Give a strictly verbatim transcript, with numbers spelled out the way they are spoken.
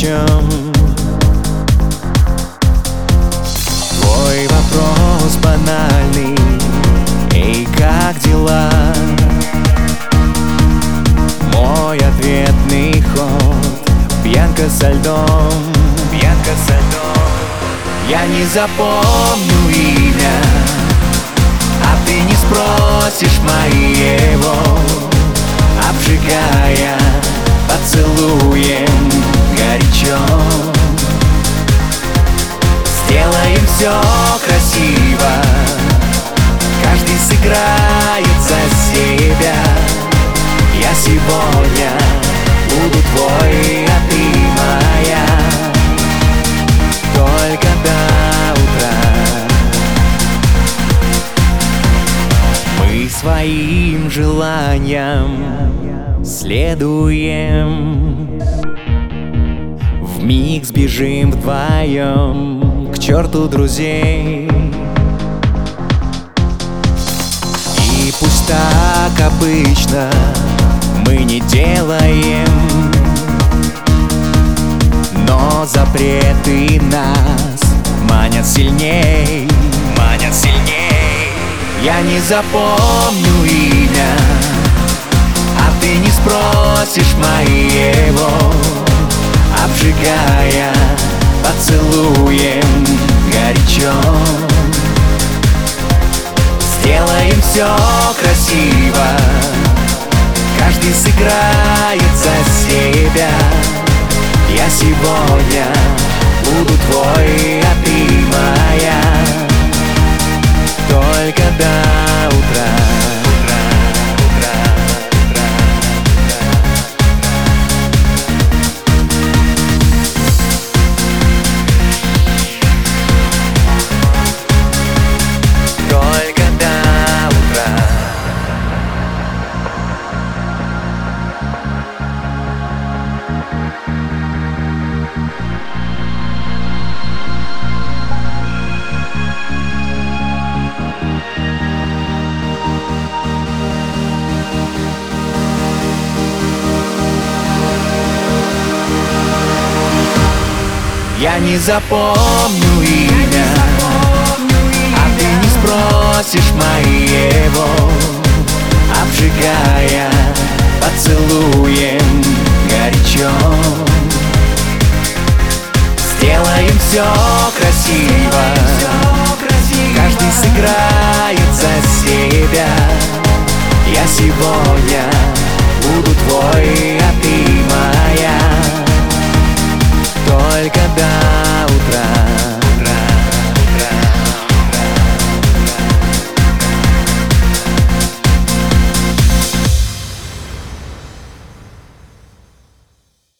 чем. Твой вопрос банальный: эй, как дела? Мой ответный ход: пьянка со льдом, пьянка со льдом. Я не запомню имя, а ты не спросишь моего, обжигая поцелуем горячо. Сделаем все красиво, каждый сыграет за себя. Я сегодня буду твой, а ты моя, только до утра. Мы своим желаниям следуем, вмиг сбежим вдвоем к черту друзей. И пусть так обычно мы не делаем, но запреты нас манят сильней, манят сильней. Я не запомню имя, а ты не спросишь моего, обжигая поцелуем горячо. Сделаем все красиво, каждый сыграет за себя. Я сегодня буду твой, а ты моя, только до утра. Я не запомню имя, а ты не спросишь моего, обжигая поцелуем горячо. Сделаем все красиво, каждый сыграет за себя. Я сегодня буду твой, а ты моя, только до утра.